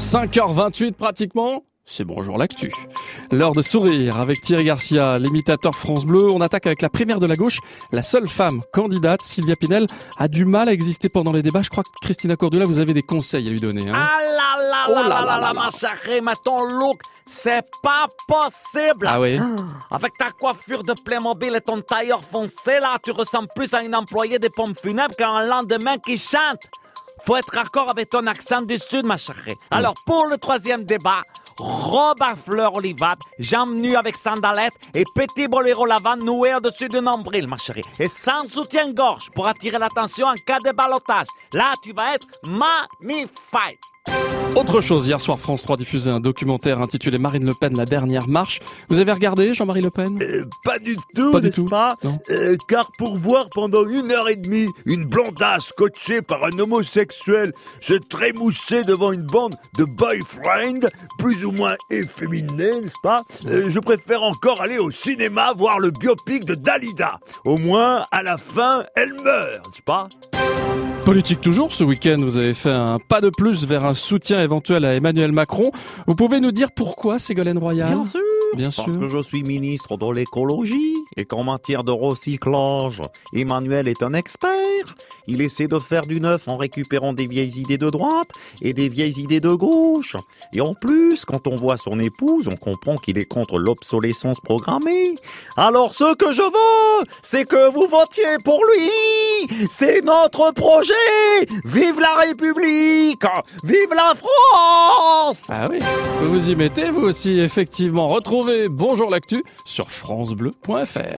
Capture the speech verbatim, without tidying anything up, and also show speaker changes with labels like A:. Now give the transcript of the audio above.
A: cinq heures vingt-huit pratiquement, c'est Bonjour l'actu. L'heure de sourire avec Thierry Garcia, l'imitateur France Bleu. On attaque avec la primaire de la gauche. La seule femme candidate, Sylvia Pinel, a du mal à exister pendant les débats. Je crois que Christina Cordula, vous avez des conseils à lui donner. Hein.
B: Ah là là
A: Oh
B: là
A: là
B: là
A: là
B: là
A: là
B: là, ma chérie, mais ton look, c'est pas possible.
A: Ah oui.
B: Avec ta coiffure de Playmobil et ton tailleur foncé, là, tu ressembles plus à une employée des pompes funèbres qu'à un lendemain qui chante. Faut être raccord avec ton accent du Sud, ma chérie. Alors, pour le troisième débat, robe à fleurs olivâtres, jambes nues avec sandalettes et petit boléro lavande noué au-dessus du nombril, ma chérie. Et sans soutien-gorge pour attirer l'attention en cas de ballottage. Là, tu vas être magnifique.
A: Autre chose, hier soir, France trois diffusait un documentaire intitulé Marine Le Pen, la dernière marche. Vous avez regardé, Jean-Marie Le Pen?
C: Euh, pas du tout,
A: Pas du
C: n'est-ce
A: tout.
C: pas
A: Non.
C: Euh, Car pour voir pendant une heure et demie une blondasse coachée par un homosexuel se trémousser devant une bande de boyfriends plus ou moins efféminés, n'est-ce pas euh, Je préfère encore aller au cinéma voir le biopic de Dalida. Au moins, à la fin, elle meurt, n'est-ce pas?
A: Politique toujours, ce week-end, vous avez fait un pas de plus vers un soutien éventuel à Emmanuel Macron. Vous pouvez nous dire pourquoi, Ségolène Royal?
B: Bien sûr.
A: Bien
B: Parce
A: sûr.
B: que je suis ministre de l'écologie et qu'en matière de recyclage, Emmanuel est un expert. Il essaie de faire du neuf en récupérant des vieilles idées de droite et des vieilles idées de gauche. Et en plus, quand on voit son épouse, on comprend qu'il est contre l'obsolescence programmée. Alors ce que je veux, c'est que vous votiez pour lui. C'est notre projet. Vive la République. Vive la France.
A: Ah oui, vous vous y mettez, vous aussi, effectivement. Retrouvez Bonjour l'actu sur francebleu point fr.